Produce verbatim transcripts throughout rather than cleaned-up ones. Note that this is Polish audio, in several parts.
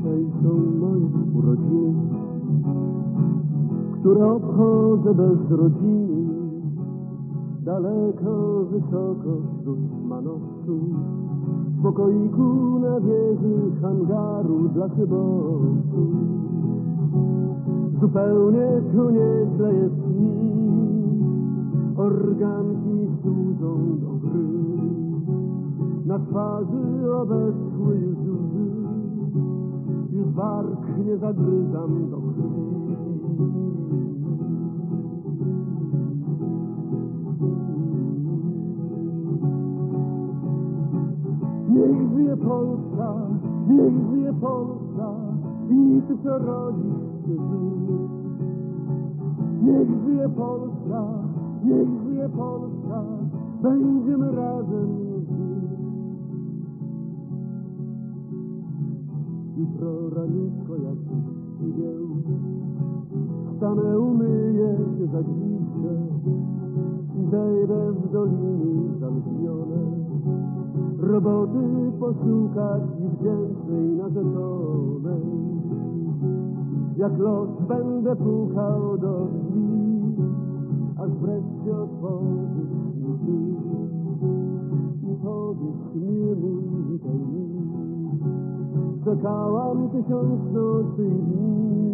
Dzisiaj są moje urodziny, które obchodzę bez rodziny. Daleko, wysoko wśród manowców, w pokoiku na wieży hangaru dla szybowców. Zupełnie tu nieźle jest mi, organki mi służą do gry. Na twarzy obeschły już łzy, już bark nie zagryzam do krwi. Niech żyje Polska, niech żyje Polska i ty, co rodzisz się żyć. Niech żyje Polska, niech żyje Polska, będziemy razem żyć. Jutro raniutko jak przywieł, wstanę, umyję się, zagwizdkę i zejdę w doliny zaludnione. Roboty poszukać i wdzięcznej narzeczonej. Jak los będę pukał do drzwi, aż wreszcie otworzysz mi ty i powiesz, miły mój, witaj mi. Czekałam tysiąc nocy i dni.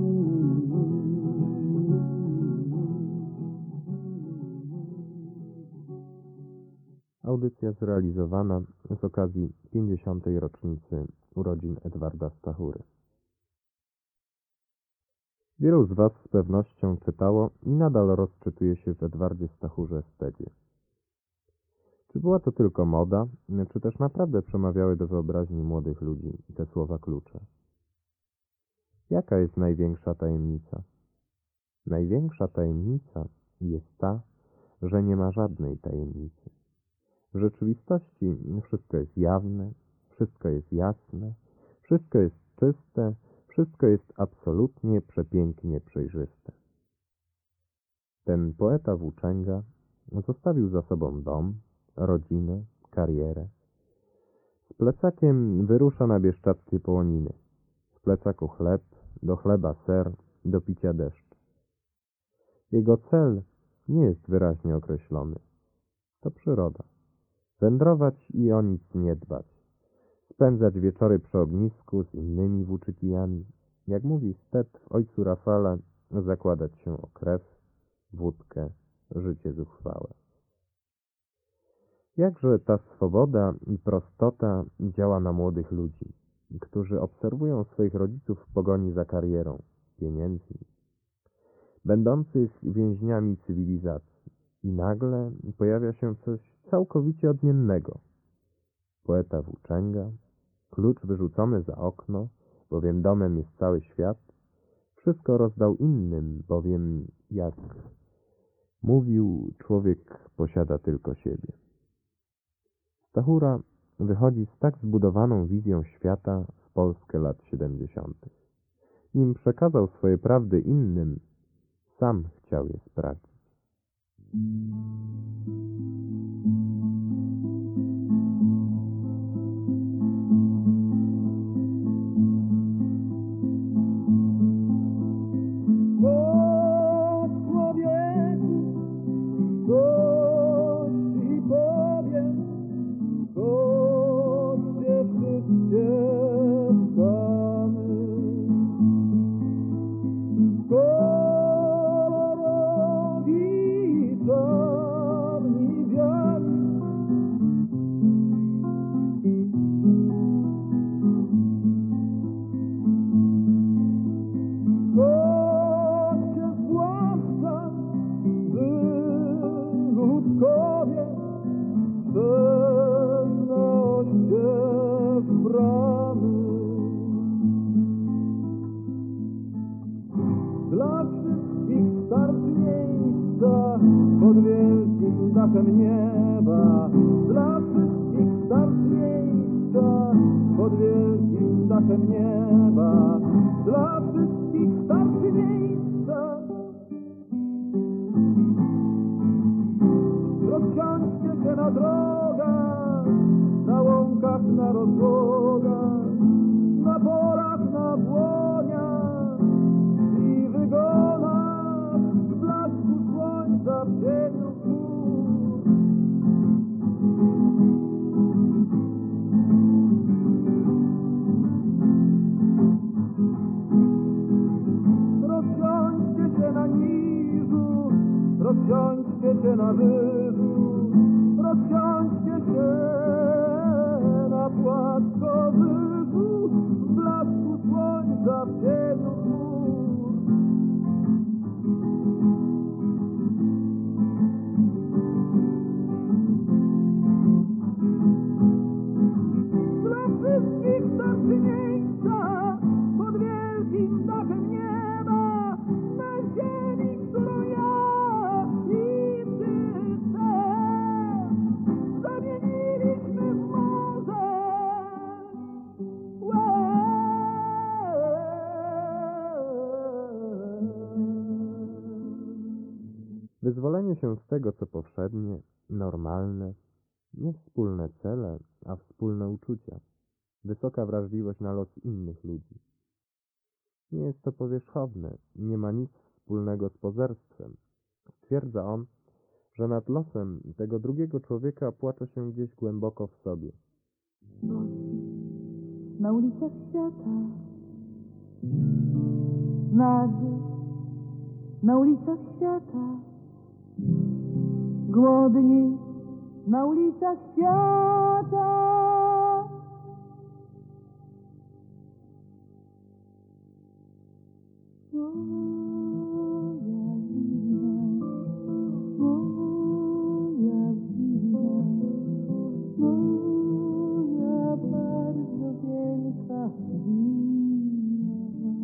Audycja zrealizowana z okazji pięćdziesiątej rocznicy urodzin Edwarda Stachury. Wielu z Was z pewnością czytało i nadal rozczytuje się w Edwardzie Stachurze estedzie. Czy była to tylko moda, czy też naprawdę przemawiały do wyobraźni młodych ludzi te słowa klucze? Jaka jest największa tajemnica? Największa tajemnica jest ta, że nie ma żadnej tajemnicy. W rzeczywistości wszystko jest jawne, wszystko jest jasne, wszystko jest czyste, wszystko jest absolutnie przepięknie przejrzyste. Ten poeta włóczęga zostawił za sobą dom, rodzinę, karierę. Z plecakiem wyrusza na bieszczackie połoniny. W plecaku chleb, do chleba ser, do picia deszcz. Jego cel nie jest wyraźnie określony. To przyroda. Wędrować i o nic nie dbać. Spędzać wieczory przy ognisku z innymi włóczykijami. Jak mówi Stet w Ojcu Rafale, zakładać się o krew, wódkę, życie zuchwałe. Jakże ta swoboda i prostota działa na młodych ludzi, którzy obserwują swoich rodziców w pogoni za karierą, pieniędzmi, będących więźniami cywilizacji. I nagle pojawia się coś całkowicie odmiennego. Poeta włóczęga, klucz wyrzucony za okno, bowiem domem jest cały świat, wszystko rozdał innym, bowiem, jak mówił, człowiek posiada tylko siebie. Stachura wychodzi z tak zbudowaną wizją świata w Polskę lat siedemdziesiątych. Nim przekazał swoje prawdy innym, sam chciał je sprawdzić. Dla wszystkich starczy miejsca pod wielkim dachem nieba. Dla wszystkich starczy miejsca pod wielkim dachem nieba. Dla wszystkich starczy miejsca. Rozsiądźcie się na drogach, na łąkach, na rozłogach, na polach, na błoniach i wygonach, w blasku słońca, w cieniu chmur. Rozsiądźcie się na niżu, rozsiądźcie się na wyżu, rozsiądźcie się na płaskowyżu, w blasku słońca, w cieniu chmur. Dla wszystkich starczy miejsca pod wielkim dachem nieba, na ziemi, którą ja i ty chcesz, zamieniliśmy w morze. Wyzwolenie się z tego, co powszednie, normalne, nie wspólne cele, a wspólne uczucia, wysoka wrażliwość na los innych ludzi. Nie jest to powierzchowne, nie ma nic wspólnego z pozerstwem. Stwierdza on, że nad losem tego drugiego człowieka płacze się gdzieś głęboko w sobie. Na ulicach świata, nagi, na ulicach świata, głodni, na ulicach świata. Moja wina, moja wina, moja bardzo wielka wina.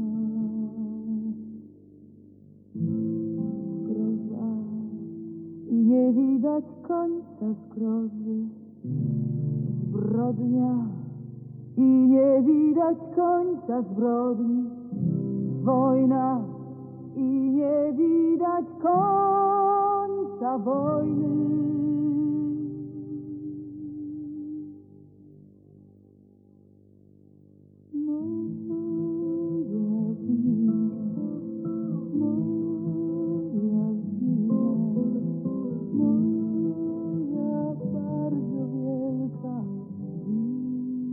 Zgroza i nie widać końca zgrozy, zbrodnia i nie widać końca zbrodni, wojna i nie widać końca wojny. Moja wina, moja wina, moja bardzo wielka wina.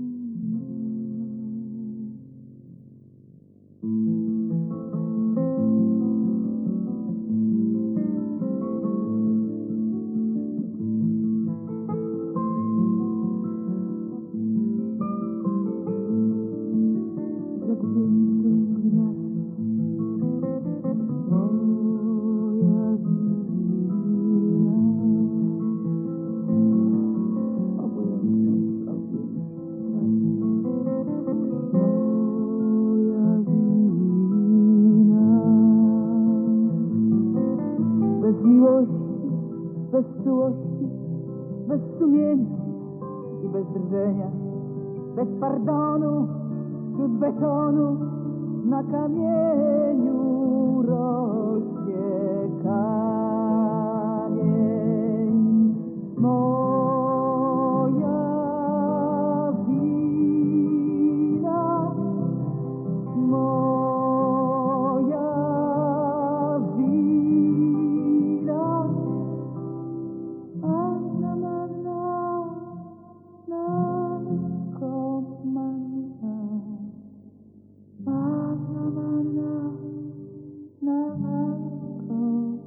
Bez miłości, bez czułości, bez sumienia i bez drżenia, bez pardonu, wśród betonu, na kamieniu rośnie kamień. Moja wina, moja wina. Anna manna, nanko manna. Anna manna, nanko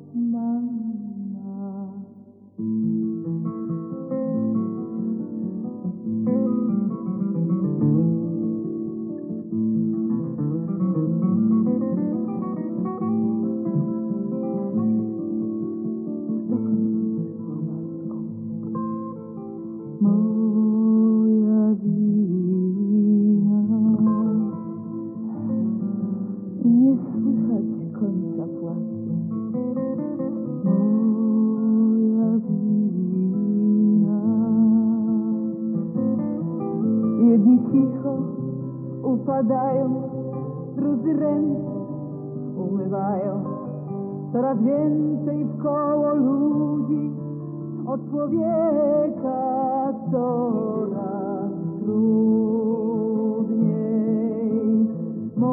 manna. Moja wina, nie słychać końca płaczu. Moja wina, jedni cicho upadają, drudzy ręce umywają. Coraz więcej wkoło ludzi, od człowieka coraz trudniej.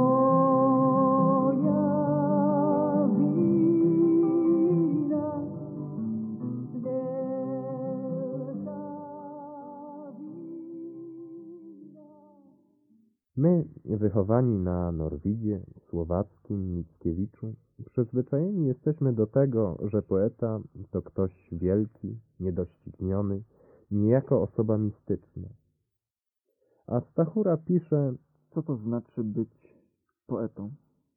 My, wychowani na Norwidzie, Słowackim, Mickiewiczu, przyzwyczajeni jesteśmy do tego, że poeta to ktoś wielki, niedościgniony, niejako osoba mistyczna. A Stachura pisze, Co to znaczy być poetą?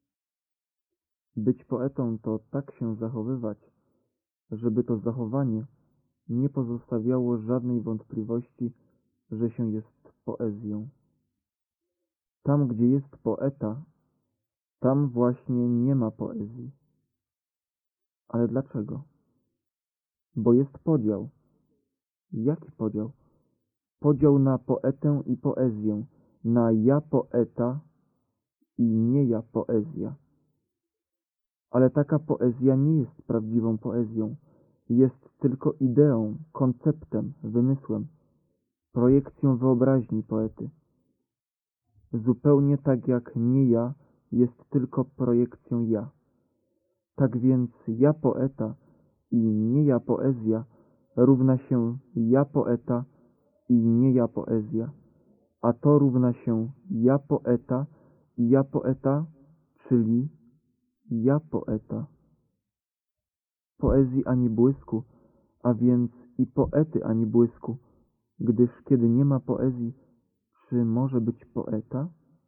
Być poetą to tak się zachowywać, żeby to zachowanie nie pozostawiało żadnej wątpliwości, że się jest poezją. Tam, gdzie jest poeta, tam właśnie nie ma poezji. Ale dlaczego? Bo jest podział. Jaki podział? Podział na poetę i poezję, na ja poeta i nie ja poezja. Ale taka poezja nie jest prawdziwą poezją. Jest tylko ideą, konceptem, wymysłem, projekcją wyobraźni poety. Zupełnie tak jak nie ja jest tylko projekcją ja. Tak więc ja poeta i nie ja poezja równa się ja poeta i nie ja poezja, a to równa się ja poeta i ja poeta, czyli ja poeta. Poezji ani błysku, a więc i poety ani błysku, gdyż kiedy nie ma poezji, czy może być poeta?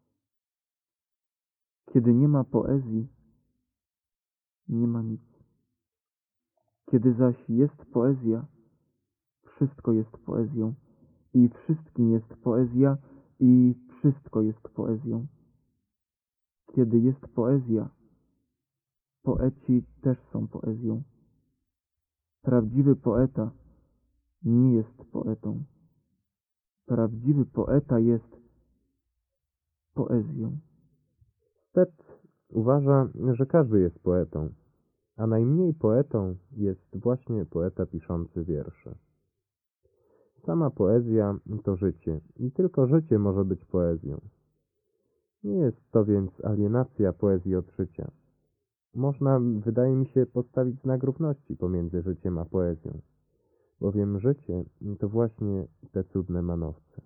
Kiedy nie ma poezji, nie ma nic. Kiedy zaś jest poezja, wszystko jest poezją i wszystkim jest poezja i wszystko jest poezją. Kiedy jest poezja, poeci też są poezją. Prawdziwy poeta nie jest poetą. Prawdziwy poeta jest poezją. Stet uważa, że każdy jest poetą, a najmniej poetą jest właśnie poeta piszący wiersze. Sama poezja to życie i tylko życie może być poezją. Nie jest to więc alienacja poezji od życia. Można, wydaje mi się, postawić znak równości pomiędzy życiem a poezją, bowiem życie to właśnie te cudne manowce.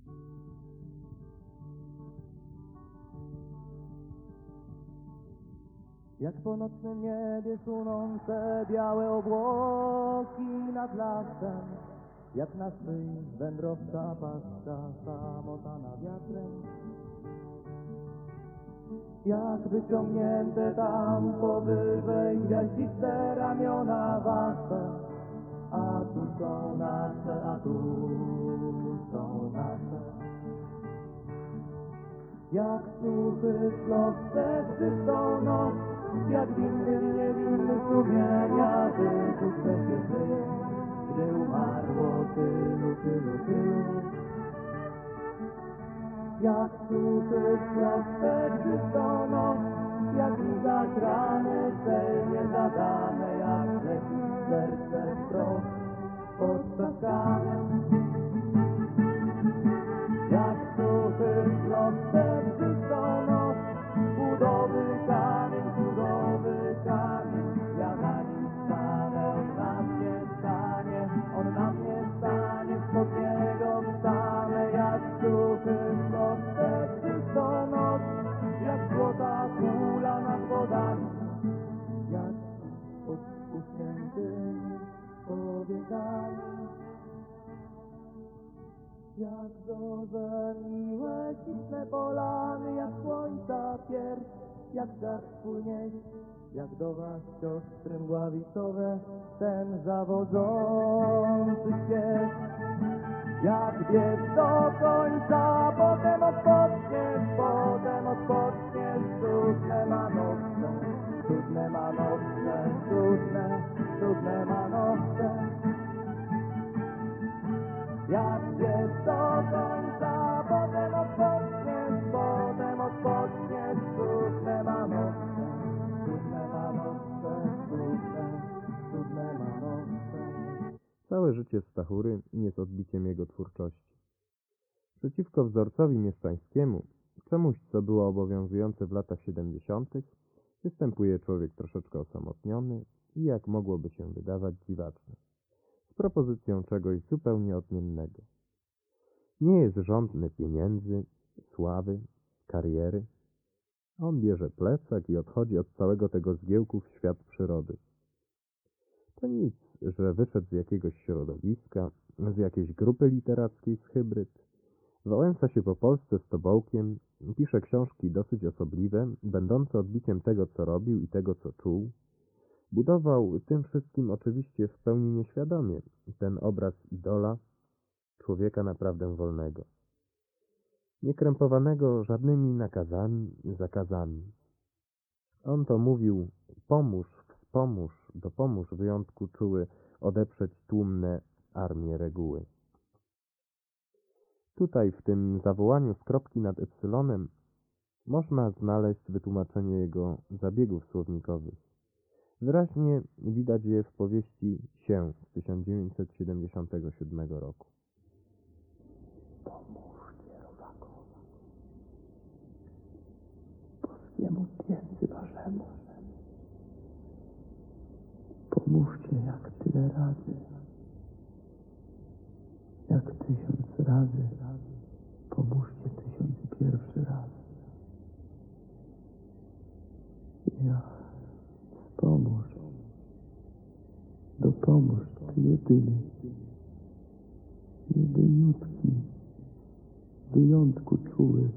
Jak po nocnym niebie sunące białe obłoki nad lasem, jak na szyi wędrowca paska samotana wiatrem. Jak wyciągnięte tam powyżej gwiaździste ramiona wasze, a tu są nasze, a tu są nasze. Jak suchy szlok przez czystą noc, jak winny, niewinny sumienia, wypuszczę się żyje, gdzie umarło tylu, tylu, tylu. Jak suchy szlok przez czystą noc, jak widać rany tej niezadane, jak leci serce wprost pod statkami. Jak suchy szlok przez czystą noc, budowy kamień, budowy kamień, ja na nim stanę, on na mnie stanie, on na mnie stanie, spod niego wstanę. Jak suchy szlok przez czystą noc, jak złota kula nad wodami, jak pod uśniętymi powiekami. Jak zorze miłe, śliczne polany, jak słońca pierś, jak żar spójniej, jak do was siostry mgławicowe, ten zawodzący śpiew. Jak biec do końca, potem odpoczniesz, potem odpoczniesz, cudne manowce, cudne manowce, cudne, cudne manowce. Jak biec do końca, potem odpoczniesz, potem odpoczniesz, cudne manowce, cudne manowce, cudne, cudne manowce. Całe życie Stachury jest odbiciem jego twórczości. Przeciwko wzorcowi mieszczańskiemu, czemuś, co było obowiązujące w latach siedemdziesiątych, występuje człowiek troszeczkę osamotniony i, jak mogłoby się wydawać, dziwaczny, z propozycją czegoś zupełnie odmiennego. Nie jest żądny pieniędzy, sławy, kariery. On bierze plecak i odchodzi od całego tego zgiełku w świat przyrody. To nic, że wyszedł z jakiegoś środowiska, z jakiejś grupy literackiej, z hybryd. Wałęsa się po Polsce z tobołkiem, pisze książki dosyć osobliwe, będące odbiciem tego, co robił i tego, co czuł. Budował tym wszystkim oczywiście w pełni nieświadomie ten obraz idola, człowieka naprawdę wolnego, niekrępowanego żadnymi nakazami, zakazami. On to mówił: pomóż, wspomóż, dopomóż wyjątku czuły odeprzeć tłumne armie reguły. Tutaj w tym zawołaniu z kropki nad epsylonem można znaleźć wytłumaczenie jego zabiegów słownikowych. Wyraźnie widać je w powieści Się z tysiąc dziewięćset siedemdziesiątego siódmego roku. Pomóżcie rodakowi, polskiemu piecy waszemu. Pomóżcie jak tyle razy, jak tysiąc razy, pomóżcie tysiąc pierwszy raz. Ja, pomóż, dopomóż Ty jedyny, jedyniutki, wyjątku czuły,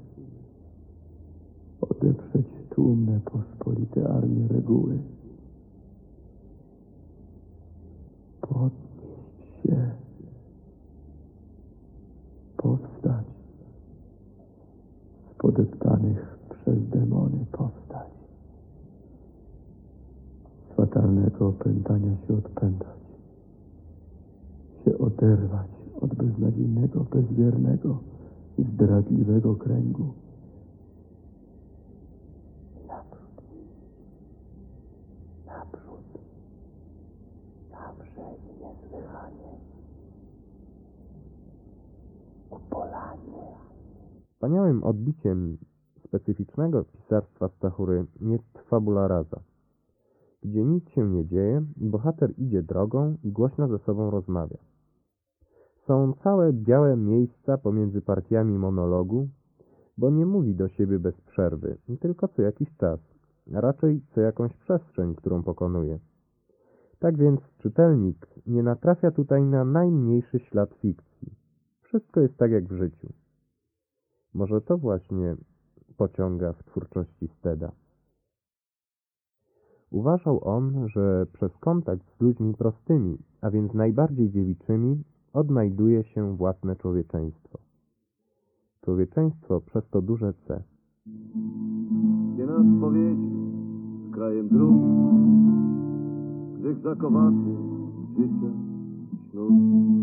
odeprzeć tłumne pospolite armie reguły. Podnieść się, powstać, z podeptanych przez demony powstać, z fatalnego opętania się odpętać, się oderwać od beznadziejnego, bezwiernego i zdradliwego kręgu. Naprzód, naprzód. Zawsze i niesłychanie. Upolanie. Wspaniałym odbiciem specyficznego pisarstwa Stachury jest fabula rasa, gdzie nic się nie dzieje, bohater idzie drogą i głośno ze sobą rozmawia. Są całe białe miejsca pomiędzy partiami monologu, bo nie mówi do siebie bez przerwy, tylko co jakiś czas, a raczej co jakąś przestrzeń, którą pokonuje. Tak więc czytelnik nie natrafia tutaj na najmniejszy ślad fikcji. Wszystko jest tak jak w życiu. Może to właśnie pociąga w twórczości Steda. Uważał on, że przez kontakt z ludźmi prostymi, a więc najbardziej dziewiczymi, odnajduje się własne człowieczeństwo. Człowieczeństwo przez to duże C. Gdzie nas powieci z krajem dróg, gdzieś zakowaty życia ślub.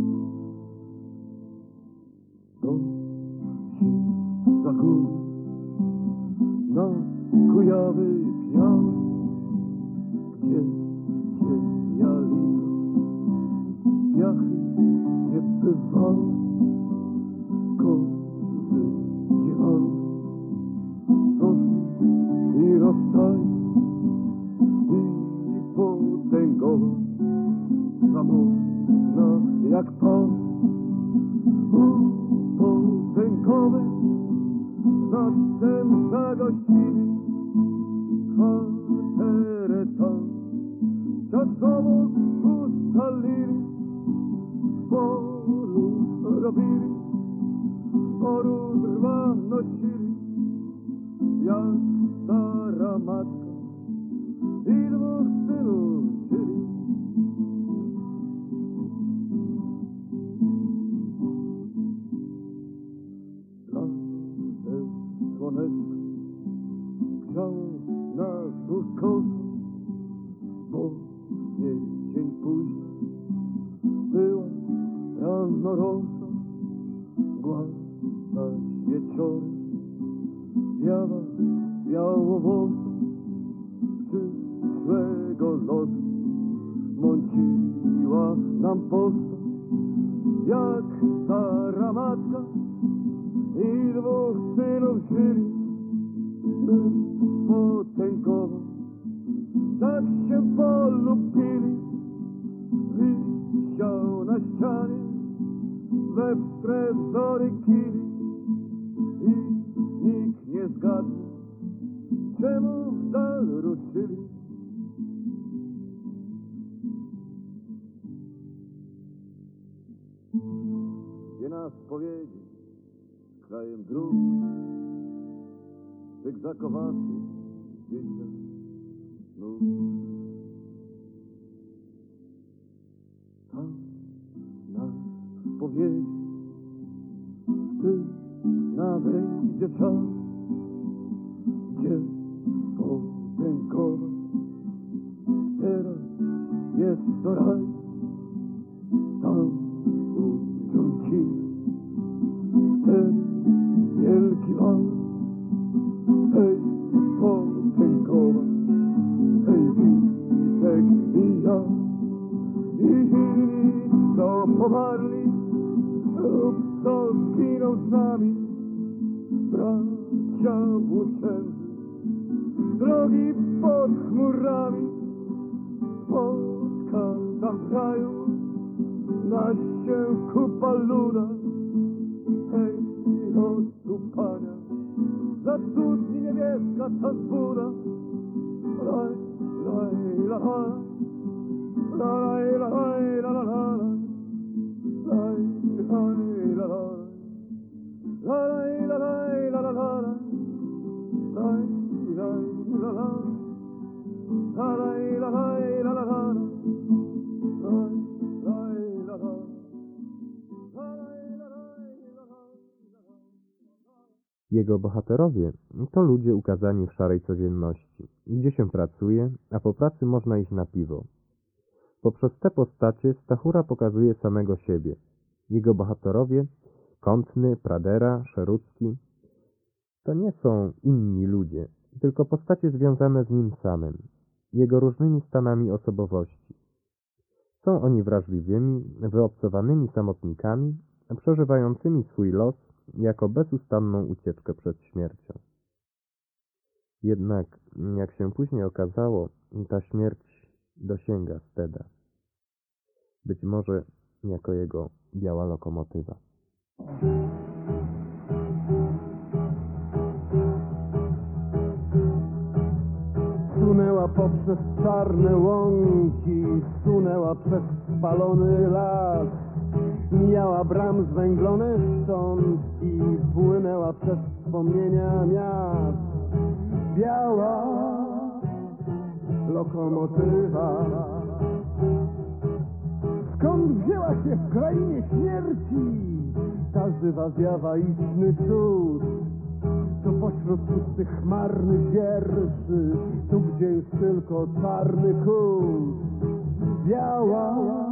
To ci za gór, na Kujawy piał, gdzie cienia lito, piachy nie bywały, kozy dziewały, rosły i rozstały i potęgowa, samotna jak pan, potęgowy, zastępca gościny, kwatereta, czasowo ustalili, sporu robili, sporu drwa nosili, jak stara matka i dwóch synów chcieli. Lasem słoneczko grzało nas ukoso, bo jesień późna była rano rosa, głaszać wieczorem zjawa białowłosa, przyszłego lotu mąciła nam postać, jak stara matka i dwóch synów żyli, by potęgowo tak się polubili. Wisiał na ścianie we wstre zory kili i nas powiedzieć krajem dróg, zygzakowatych dzieciach nóg. Tam nas powiedzieć, gdy nadejdzie czas, gdzie podziękować. Teraz jest to raj, tam ujrzą ci ten wielki wal. Hej, podziękować, hej, Witek i ja, i inni, co pomarli lub co zginął z nami, bracia włóczędzy, drogi pod chmurami, spotka tam w raju, na ścięku paluda. Hej, odstupania, za studni niebieska ta zbuda. Laj, laj, la, la, laj, laj, la, la, la, laj, laj, la, la, laj, laj, la, la, la, laj, laj, la, la. La la la la la la la la la la la. Jego bohaterowie to ludzie ukazani w szarej codzienności, gdzie się pracuje, a po pracy można iść na piwo. Poprzez te postacie Stachura pokazuje samego siebie. Jego bohaterowie, Kątny, Pradera, Szerucki, to nie są inni ludzie, tylko postacie związane z nim samym, jego różnymi stanami osobowości. Są oni wrażliwymi, wyobcowanymi samotnikami, przeżywającymi swój los jako bezustanną ucieczkę przed śmiercią. Jednak, jak się później okazało, ta śmierć dosięga Steda. Być może jako jego biała lokomotywa. Sunęła poprzez czarne łąki, sunęła przez spalony las, mijała bram zwęglone szczątki, płynęła przez wspomnienia miast. Biała lokomotywa, skąd wzięła się w krainie śmierci ta żywa zjawa, istny cud? To pośród pustych chmarnych wierszy, tu gdzie już tylko czarny kół. Biała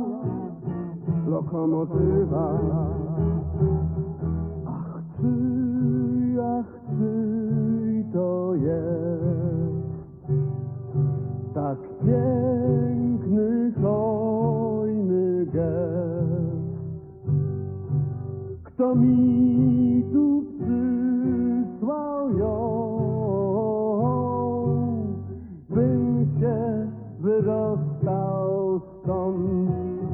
lokomotywa. Ach, czy, ach, czy to jest tak piękny, hojny gest? Kto mi tu przysłał ją, bym się wydostał stąd?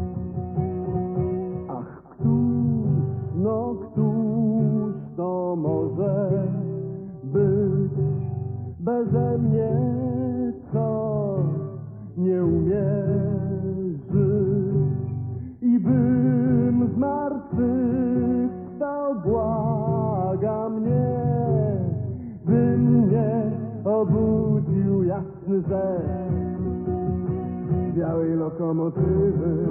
Ach, któż, no któż to może być beze mnie, co nie umie żyć? I bym z martwych wstał, błaga mnie, by mnie obudził jasny zet białej lokomotywy.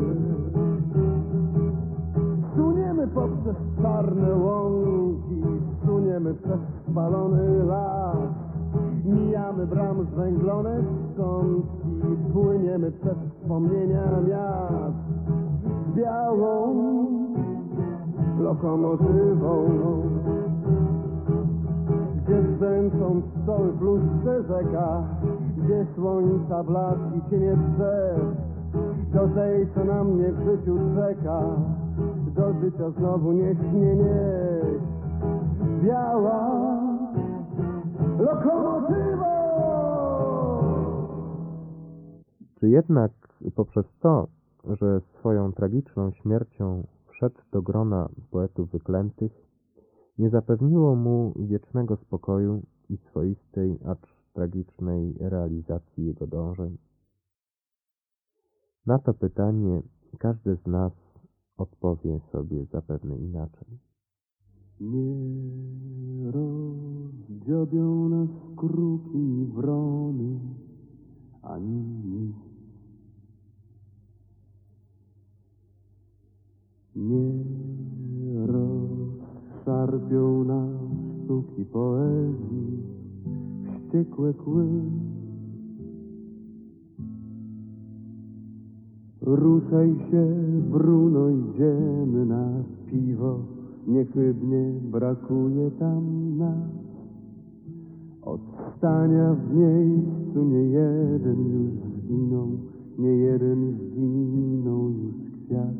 Suniemy poprzez czarne łąki, suniemy przez spalony las, mijamy bram zwęglone szczątki, płyniemy przez wspomnienia miast. Z białą lokomotywą, gdzie zdęcą pszczoły w lustrze rzeka, gdzie słońca blask i cienie drzew, do tej, co na mnie w życiu czeka, do życia znowu niech mnie nieść. Biała lokomotywa. Czy jednak poprzez to, że swoją tragiczną śmiercią wszedł do grona poetów wyklętych, nie zapewniło mu wiecznego spokoju i swoistej, acz tragicznej realizacji jego dążeń? Na to pytanie każdy z nas odpowie sobie zapewne inaczej. Nie rozdziobią nas kruki ni wrony, ani nic. Nie rozszarpią nas sztuki poezji, wściekłe kły. Ruszaj się, Bruno, idziemy na piwo, niechybnie brakuje tam nas. Od stania w miejscu nie jeden już zginął, nie jeden zginął już kwiat.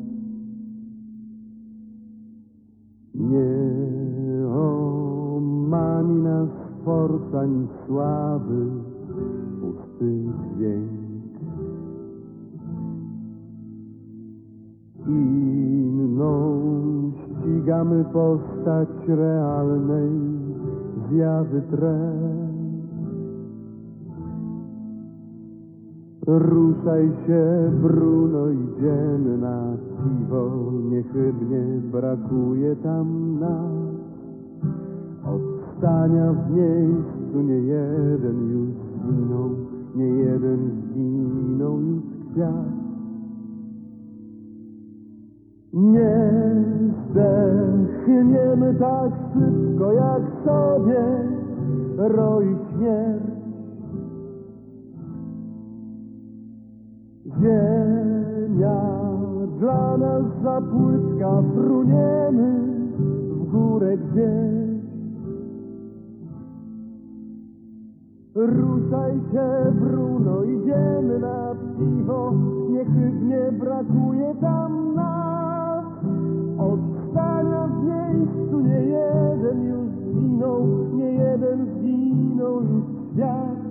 Nie omami nas forsa ani słaby, pusty dźwięk. Inną ścigamy postać realnej zjawy trend. Ruszaj się, Bruno, idziemy na piwo, niechybnie brakuje tam nas. Od stania w miejscu nie jeden już zginął, nie jeden zginął już kwiat. Nie zdechniemy tak szybko, jak sobie roi śmierć. Ziemia dla nas za płytka, fruniemy w górę gdzieś. Ruszaj się, Bruno, idziemy na piwo, niechybnie brakuje tam nas. Od stania w miejscu nie jeden już zginął, nie jeden zginął już świat.